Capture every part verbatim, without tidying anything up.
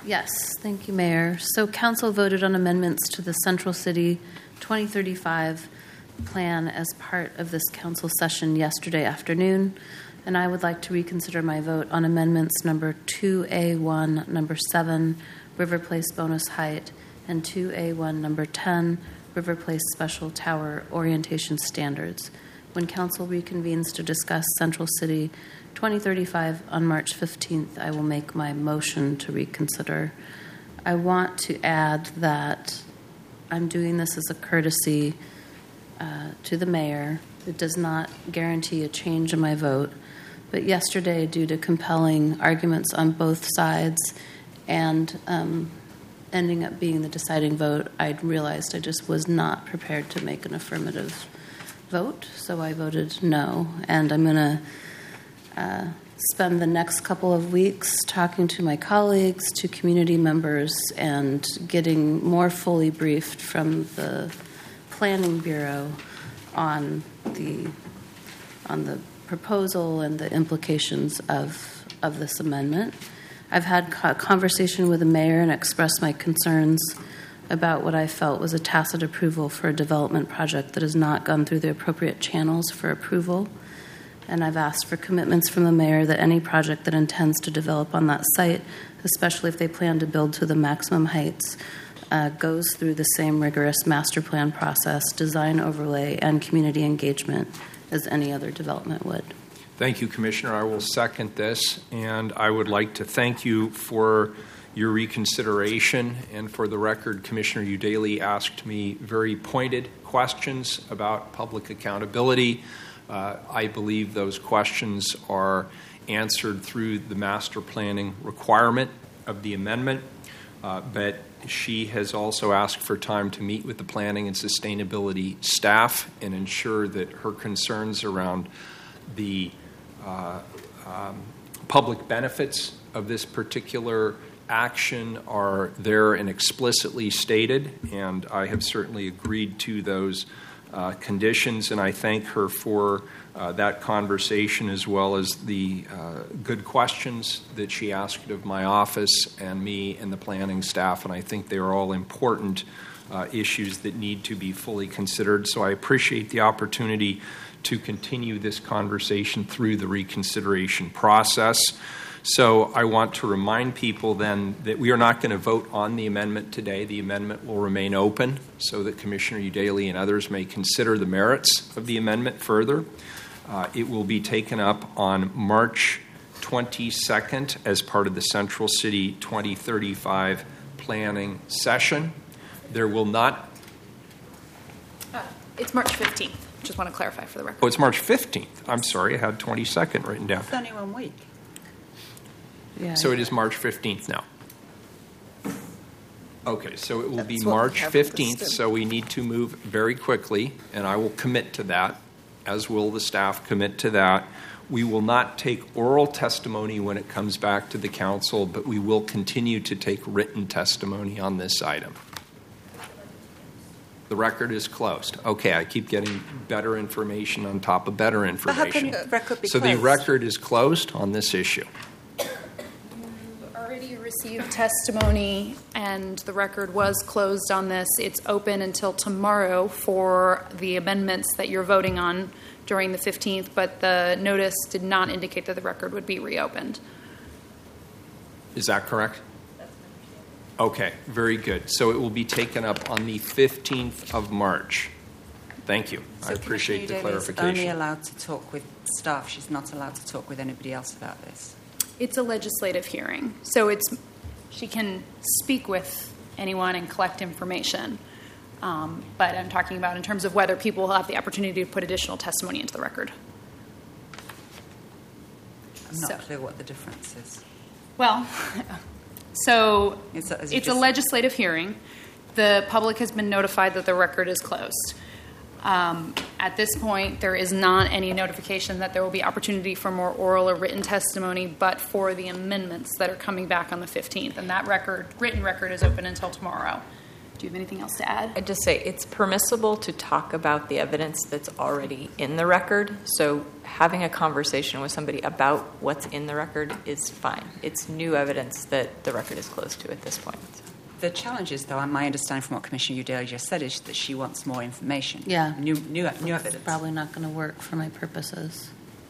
Yes, thank you, Mayor. So Council voted on amendments to the Central City twenty thirty-five plan as part of this Council session yesterday afternoon, and I would like to reconsider my vote on amendments number two A one, number seven, River Place bonus height, and two A one, number ten, River Place special tower orientation standards. When Council reconvenes to discuss Central City twenty thirty-five on March fifteenth, I will make my motion to reconsider. I want to add that I'm doing this as a courtesy uh, to the mayor. It does not guarantee a change in my vote, but yesterday, due to compelling arguments on both sides and um, ending up being the deciding vote, I realized I just was not prepared to make an affirmative vote, so I voted no. And I'm going to uh, spend the next couple of weeks talking to my colleagues, to community members, and getting more fully briefed from the Planning Bureau on the on the proposal and the implications of of this amendment. I've had a conversation with the mayor and expressed my concerns about what I felt was a tacit approval for a development project that has not gone through the appropriate channels for approval. And I've asked for commitments from the mayor that any project that intends to develop on that site, especially if they plan to build to the maximum heights, uh, goes through the same rigorous master plan process, design overlay, and community engagement as any other development would. Thank you, Commissioner. I will second this, and I would like to thank you for your reconsideration. And for the record, Commissioner Udaley asked me very pointed questions about public accountability. Uh, I believe those questions are answered through the master planning requirement of the amendment, uh, but she has also asked for time to meet with the planning and sustainability staff and ensure that her concerns around the uh, um, public benefits of this particular action are there and explicitly stated, and I have certainly agreed to those uh, conditions, and I thank her for uh, that conversation as well as the uh, good questions that she asked of my office and me and the planning staff, and I think they are all important uh, issues that need to be fully considered. So I appreciate the opportunity to continue this conversation through the reconsideration process. So I want to remind people then that we are not going to vote on the amendment today. The amendment will remain open so that Commissioner Udaley and others may consider the merits of the amendment further. Uh, it will be taken up on March twenty-second as part of the Central City twenty thirty-five planning session. There will not... Uh, it's March fifteenth. Just want to clarify for the record. Oh, it's March fifteenth. I'm sorry, I had twenty-second written down. It's only one week. Yeah, so yeah. it is March fifteenth now. Okay, so it will That's be what we March have fifteenth, understood. so we need to move very quickly, and I will commit to that, as will the staff commit to that. We will not take oral testimony when it comes back to the council, but we will continue to take written testimony on this item. The record is closed. Okay, I keep getting better information on top of better information. But how can the record be so closed? the record is closed on this issue. You've already received testimony, and the record was closed on this. It's open until tomorrow for the amendments that you're voting on during the fifteenth, but the notice did not indicate that the record would be reopened. Is that correct? Okay, very good. So it will be taken up on the fifteenth of March. Thank you. So I appreciate the Commissioner Udaley is only clarification. allowed to talk with staff. She's not allowed to talk with anybody else about this. It's a legislative hearing, so it's she can speak with anyone and collect information. Um, but I'm talking about in terms of whether people will have the opportunity to put additional testimony into the record. I'm not So- clear what the difference is. Well, so It's a- as you it's a just- legislative hearing. The public has been notified that the record is closed. Um, at this point, there is not any notification that there will be opportunity for more oral or written testimony, but for the amendments that are coming back on the fifteenth. And that record, written record, is open until tomorrow. Do you have anything else to add? I'd just say it's permissible to talk about the evidence that's already in the record. So having a conversation with somebody about what's in the record is fine. It's new evidence that the record is closed to at this point. The challenge is, though, my understanding from what Commissioner Udall just said is that she wants more information. Yeah. New, new, new evidence. It's probably not going to work for my purposes.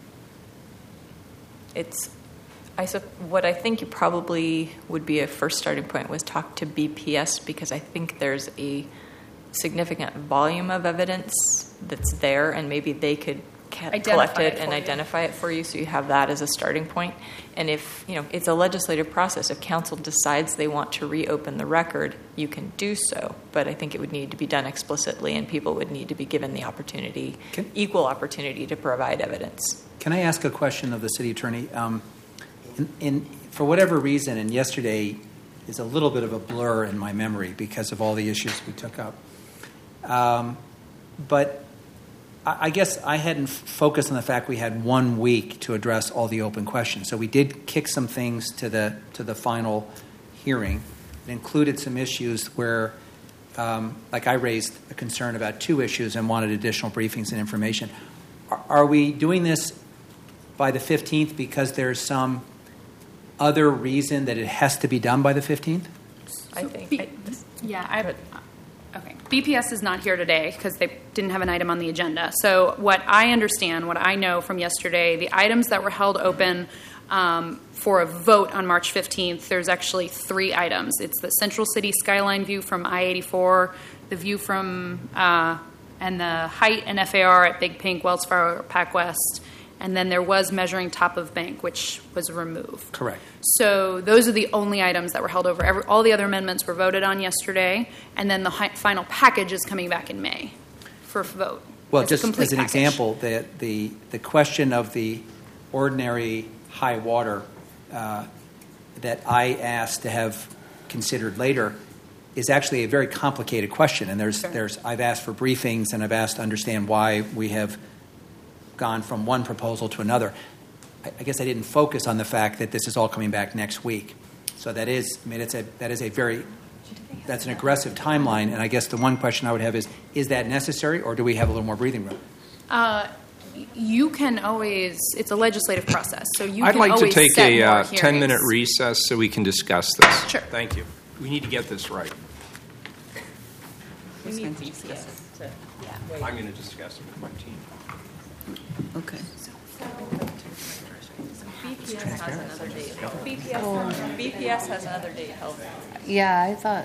It's, I sup- what I think you probably would be a first starting point was talk to B P S, because I think there's a significant volume of evidence that's there, and maybe they could ca- Identify collect it it for and you. identify it for you, so you have that as a starting point. And if, you know, it's a legislative process. If council decides they want to reopen the record, you can do so. But I think it would need to be done explicitly, and people would need to be given the opportunity, Can- equal opportunity to provide evidence. Can I ask a question of the city attorney? Um, in, in, for whatever reason, and yesterday is a little bit of a blur in my memory because of all the issues we took up. Um, but I, I guess I hadn't f- focused on the fact we had one week to address all the open questions. So we did kick some things to the to the final hearing. It included some issues where, um, like I raised a concern about two issues and wanted additional briefings and information. Are, are we doing this by the fifteenth because there's some other reason that it has to be done by the fifteenth? I think. B- I, this, Yeah, I. Okay. B P S is not here today because they didn't have an item on the agenda. So what I understand, what I know from yesterday, the items that were held open um, for a vote on March fifteenth, there's actually three items. It's the Central City skyline view from I eighty-four, the view from, uh, and the height and F A R at Big Pink, Wells Fargo, Pac West, and then there was measuring top of bank, which was removed. Correct. So those are the only items that were held over. Every, all the other amendments were voted on yesterday, and then the hi- final package is coming back in May for vote. Well, It's a just complete as an package. example, the, the, the question of the ordinary high water uh, that I asked to have considered later is actually a very complicated question. And there's, Sure. there's, I've asked for briefings and I've asked to understand why we have gone from one proposal to another. I, I guess I didn't focus on the fact that this is all coming back next week. So that is, I mean, it's a, that is a very, that's an aggressive timeline. And I guess the one question I would have is, is that necessary or do we have a little more breathing room? Uh, y- you can always, it's a legislative process, so you I'd can like to always take set a more uh, ten-minute hearings. recess so we can discuss this. Sure. Thank you. We need to get this right. Who's going to discuss it? I'm going to discuss it with my team. Okay. B P S has another date held. B P S, B P S has another date held. Yeah, I thought.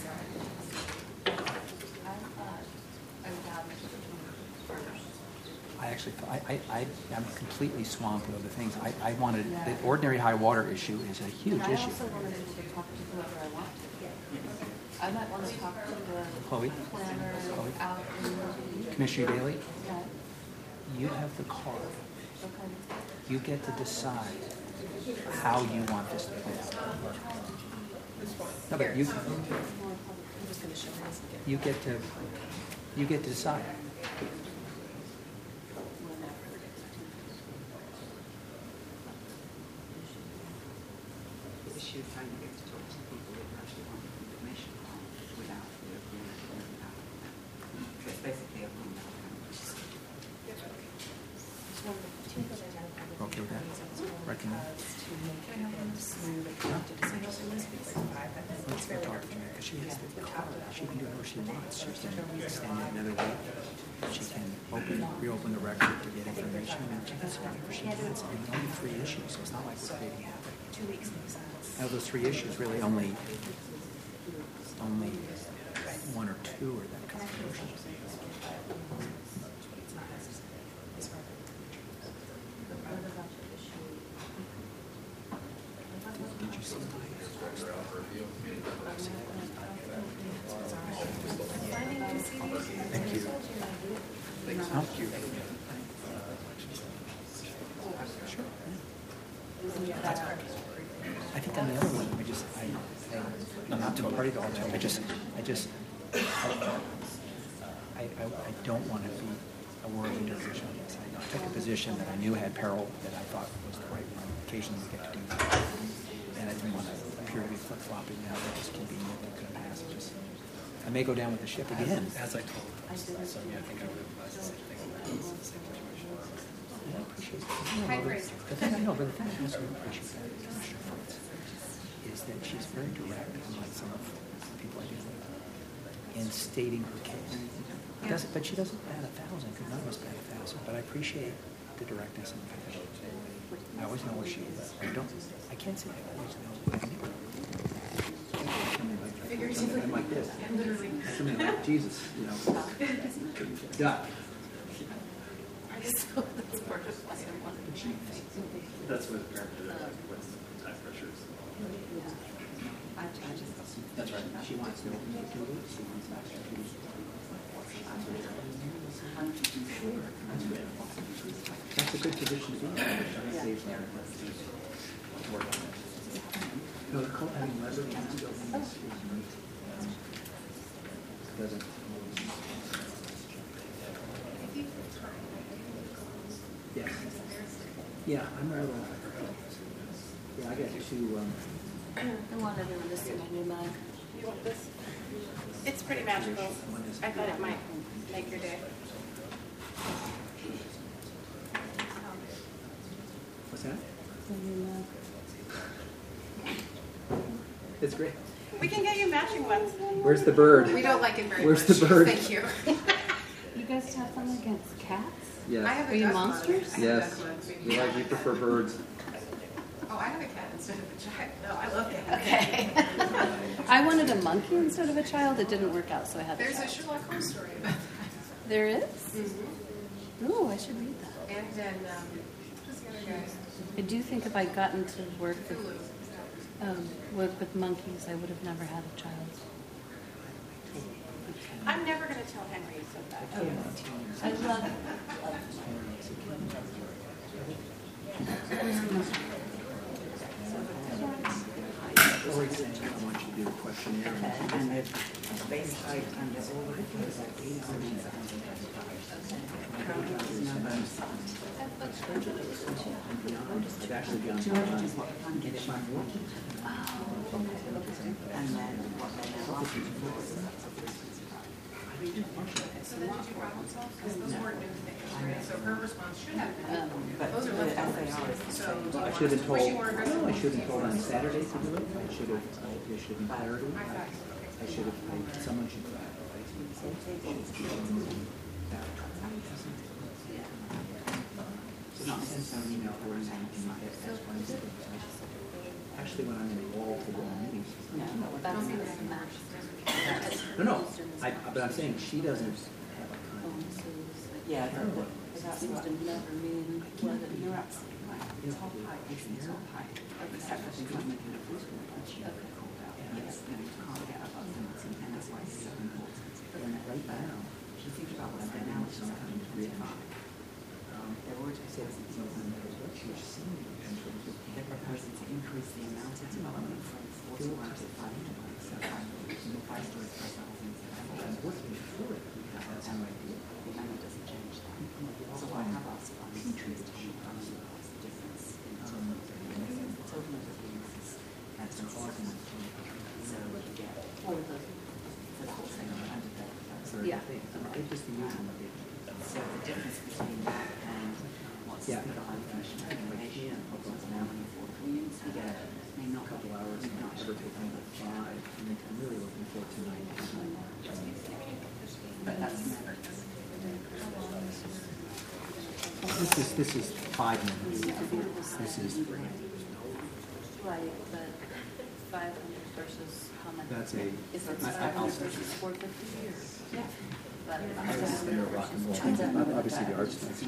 I actually, I, I, I, I'm completely swamped with other things. I, I wanted, the ordinary high water issue is a huge issue. wanted to talk to whoever I want to. I might want to talk to the Chloe, planner Chloe, out in. Commissioner Daly, Yeah. you have the card. You get to decide how you want this to play out. No, but you, you get to, you get to decide. The issue of trying to get to talk to people that actually want information without the without. So it's basically a Okay with that? Recommend? Let's go talk to her, because she has the card. She can do whatever she wants. She can stand it another week. She can open, reopen the record to get information, and she can say whatever she wants. And only three issues, so it's not like we're creating havoc. Two weeks makes sense. Out of those three issues, really only, only one or two are that controversial. Did you see my Thank you. Thank you. Sure. I think on the other one, I just, I, I I'm not to party to all I just, I just, I, I, I don't want to be a world leader position on this. I took a position that I knew had peril, that I thought was the right one. Occasionally we get to do that. And I didn't want to appear to be flip-flopping now that it's convenient that could pass. Just, I may go down with the ship again. As I told Sonia, I think I would have advised the same thing. It's the same situation. I appreciate it. No, the, the thing I know, but the thing I also appreciate about Commissioner Fritz is that she's very direct, unlike some of the people I deal with, in stating her case. Doesn't, but she doesn't bat a thousand, because none of us bat a thousand. But I appreciate the directness and the passion. I always know where she is. I don't. I can't say I always know. I never. I'm like this. I'm like Jesus, you know. Duck. That's what apparently with time pressures. That's right. She wants to open for two weeks. She wants back for two weeks. That's a good position to be in. Work on it. No, the cult having leverage is doesn't. Yes. Yeah, I'm a little. Yeah, I got two. Um, I want everyone to see my new mug. You want this? It's pretty magical. I thought it might make your day. what's that? My new mug. It's great. We can get you matching ones. Where's the bird? We don't like it very Where's much. the bird? Thank you. You guys have fun against cats? Yes. I have Are a you duck monsters? mug. I have a Yes. duck mug. We like. We prefer birds. Oh, I have a cat instead of a child. No, I love cats. Okay. I wanted a monkey instead of a child. It didn't work out, so I had a There's a child. Sherlock Holmes story about that. There is? Mm-hmm. Oh, I should read that. And then, um, who's the other guy? I do think if I'd gotten to work with, Hulu. um, work with monkeys, I would have never had a child. I'm never going to tell Henry you said that. I love it. Always saying, I want you to do a questionnaire. And it's based on under all of it, it's like eight hours. I've actually gone. Which is what funded it. And then what they now offer. So then did you problem solve? Because those weren't new things, right? So her response should have been, But those are the leftovers. S A R is the So same. do you I want- should have been wish told. you weren't No, I should have been told on Saturday to do it. I should have. I there should have been clarity. I thought, I should have. I, someone should. Not send some email or anything. Can you get X, Y, Z? Actually, when I'm in the wall to go on meetings. No, no. I, but I'm saying she doesn't have a kind. Yeah, I don't know. that's what. You're absolutely right. It's all high, it's all high. Except for the government in the first one, which you called out. Yes, and you can't get above seventeen, and that's why it's so important. But then right now, if you think about what's there now, it's just coming to twenty-five. They're already said it's open. They're proposing to increase the amount of development from forty-one to five hundred. So five stories per thousand. I'm working for it. That's how I do it. The amendment doesn't change that. So I have asked for increase to show what's the difference in total total of the uses that's causing it to so you get for the for the whole thing under thirty thousand. Yeah. I just use them. So the difference between that and what's Yeah. the high inflation regulation of what's now in affordable units, you get may not A couple hours, may and not never take me like five. And I'm really looking forward to tonight. but that's never This is this is five minutes. This is Right, but five hundred versus how much? that's a. If it's I- I- five I'll hundred say- versus four fifty or? Yeah. But I was in a rock and roll. Obviously, the arts stuff.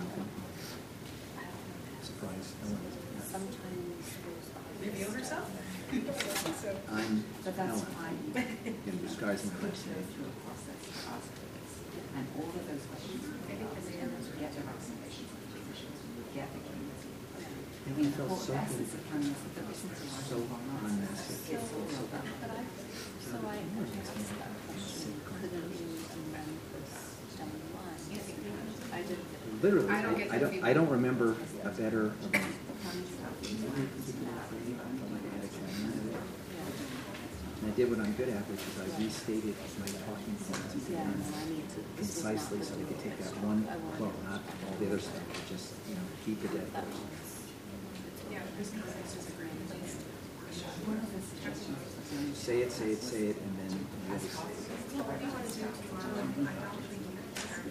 Surprise. No one is- sometimes reveal herself? I'm but that's Ellen fine. in disguise and Put grace. it through a process to ask for this. And all of those questions will be asked, and we get the recommendations of the physicians, we would get the community. And we felt Well, so the essence good. of cancer, the business of So unmassive. it's all about But I, so I asked that question, couldn't you amend this down the line? I did. Literally, I don't get I the don't, I don't remember a better. And I did what I'm good at, which is I restated my talking points again concisely so they could take that one quote, not all the other stuff, but just, you know, keep the dead horse. Yeah, this consensus agreement. Say it, say it, say it, and then you gotta say it. Well, what do you want to do tomorrow? I don't think you can start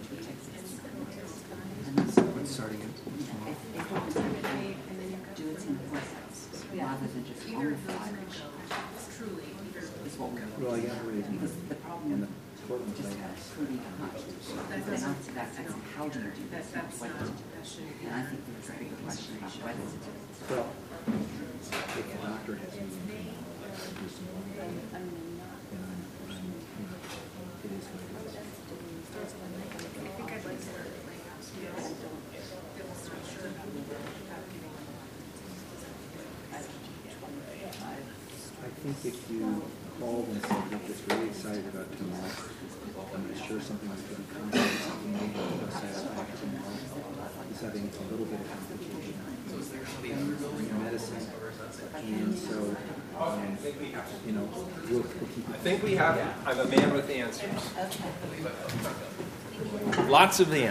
Let's start again. and then you've got Do it in the courthouse, rather than just either on the of those file. will go. Truly, either of those Is what will we're go. Well, I got to raise Because the problem and the Portland just Play got House. pretty hot. They're not, that's, that's how do you do That, this, not that's what not, to do. that shouldn't be. And I think there's a bigger question about whether to do it. Well, if the doctor has me in do some more, then I'm, I'm, you know, it is what it is. I think I'd like to start at Playhouse because it was not sure about how people. I think if you called and said, look, it's really excited about tomorrow, I'm sure something is going to come, something may have to satisfactory tomorrow. He's having a little bit of complication in medicine. And so, um, you know, we'll, we'll keep I it. think we have, I'm a man with answers. Lots of the answers.